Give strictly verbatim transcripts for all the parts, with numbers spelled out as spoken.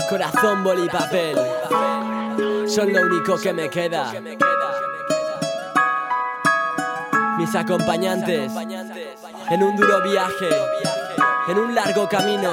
Corazón, boli y papel son lo único que me queda. Mis acompañantes en un duro viaje, en un largo camino.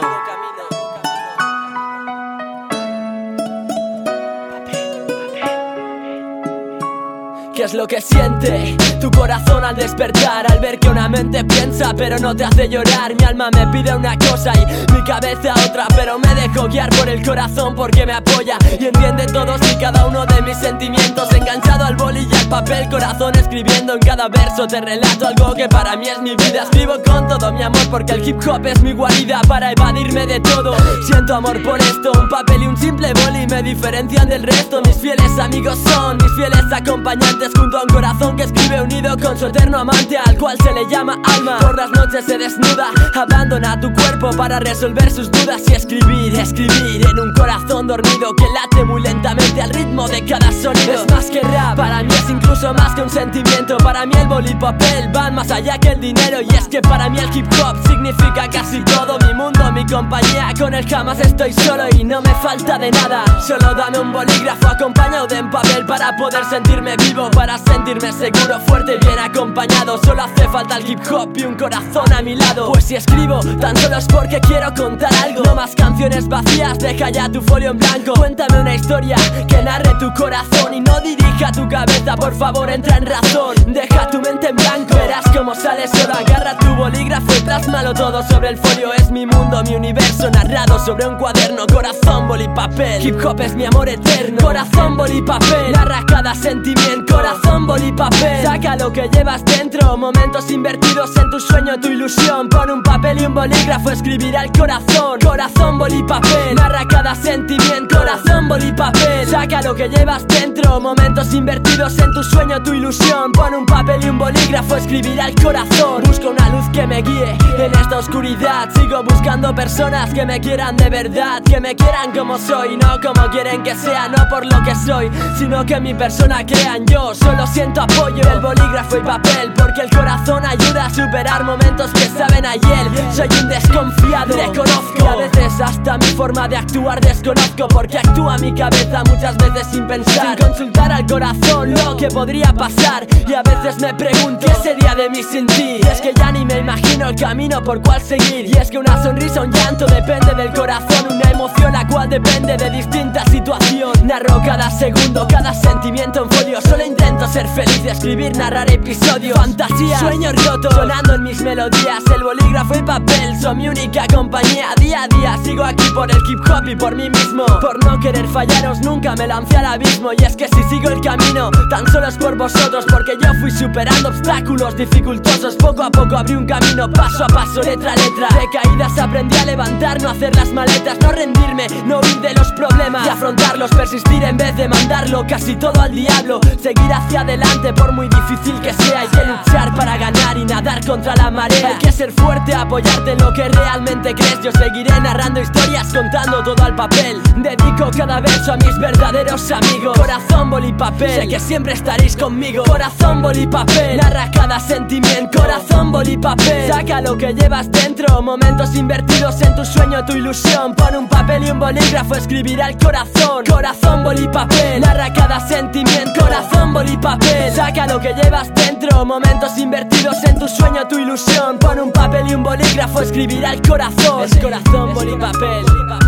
¿Qué es lo que siente tu corazón al despertar? Al ver que una mente piensa pero no te hace llorar. Mi alma me pide una cosa y mi cabeza otra, pero me dejo guiar por el corazón porque me apoya y entiende todos y cada uno de mis sentimientos. Enganchado al boli y al papel, corazón escribiendo en cada verso. Te relato algo que para mí es mi vida. Escribo con todo mi amor porque el hip hop es mi guarida para evadirme de todo. Siento amor por esto, un papel y un simple boli me diferencian del resto. Mis fieles amigos son mis fieles acompañantes, junto a un corazón que escribe unido con su eterno amante, al cual se le llama alma. Por las noches se desnuda, abandona tu cuerpo para resolver sus dudas y escribir, escribir en un corazón dormido que late muy lentamente al ritmo de cada sonido. Es más que rap, para mí es incluso más que un sentimiento. Para mí el boli y papel van más allá que el dinero, y es que para mí el hip hop significa casi todo. Mi mundo, mi compañía, con él jamás estoy solo y no me falta de nada. Solo dame un bolígrafo acompañado de un papel para poder sentirme vivo, para sentirme seguro, fuerte y bien acompañado. Solo hace falta el hip hop y un corazón a mi lado. Pues si escribo, tan solo es porque quiero contar algo. No más canciones vacías, deja ya tu folio en blanco. Cuéntame una historia que narre tu corazón y no dirija tu cabeza, por favor entra en razón. Deja tu mente en blanco, verás cómo sale solo. Agarra tu bolígrafo y plásmalo todo sobre el folio. Es mi mundo, mi universo narrado sobre un cuaderno. Corazón, boli, papel, hip hop es mi amor eterno. Corazón, boli, papel, narra cada sentimiento. Corazón, boli, papel, saca lo que llevas dentro. Momentos invertidos en tu sueño, tu ilusión. Pon un papel y un bolígrafo, escribirá el corazón. Corazón, boli, papel, narra cada sentimiento. Corazón, boli, papel, saca lo que llevas dentro. Momentos invertidos en tu sueño, tu ilusión. Pon un papel y un bolígrafo, escribirá el corazón. Busco una luz que me guíe en esta oscuridad. Sigo buscando personas que me quieran de verdad, que me quieran como soy, no como quieren que sea. No por lo que soy, sino que mi persona crean. Yo solo siento apoyo del bolígrafo y papel, porque el corazón ayuda a superar momentos que saben a hiel. Soy un desconfiado, reconozco, y a veces hasta mi forma de actuar desconozco, porque actúa mi cabeza muchas veces sin pensar, sin consultar al corazón lo que podría pasar. Y a veces me pregunto, ¿qué sería de mí sin ti? Y es que ya ni me imagino el camino por cuál seguir. Y es que una sonrisa, un llanto depende del corazón, una emoción la cual depende de distintas situaciones. Narro cada segundo, cada sentimiento en folio. Solo intento ser feliz, escribir, narrar episodios, fantasía, sueños rotos sonando en mis melodías. El bolígrafo y papel son mi única compañía. Día a día sigo aquí por el hip hop y por mí mismo. Por no querer fallaros nunca me lancé al abismo. Y es que si sigo el camino tan solo es por vosotros, porque yo fui superando obstáculos dificultosos. Poco a poco abrí un camino, paso a paso, letra a letra. De caídas aprendí a levantar, no hacer las maletas, no rendirme, no huir de los problemas y afrontarlos, persistir en vez de mandarlo casi todo al diablo. Seguir hacia adelante por muy difícil que sea. Hay que luchar para ganar y nadar contra la marea. Hay que ser fuerte, apoyarte en lo que realmente crees. Yo seguiré narrando historias, contando todo al papel. Dedico cada verso a mis verdaderos amigos. Corazón, boli, papel, sé que siempre estaréis conmigo. Corazón, boli, papel, narra cada sentimiento. Corazón, boli, papel, saca lo que llevas dentro. Momentos invertidos en tu sueño, tu ilusión. Pon un papel y un bolígrafo, escribirá el corazón. Corazón, boli, papel, narra cada sentimiento. Corazón, boli, papel, saca lo que llevas dentro. Momentos invertidos en tu sueño, tu ilusión. Pon un papel y un bolígrafo, escribirá el corazón. Es corazón, boli, papel,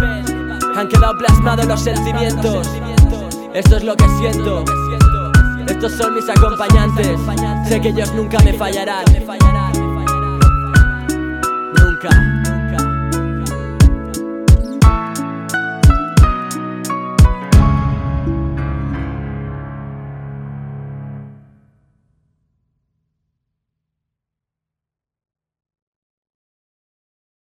han quedado plasmados los sentimientos. Esto es lo que siento. Estos son mis acompañantes. Sé que ellos nunca me fallarán. Nunca.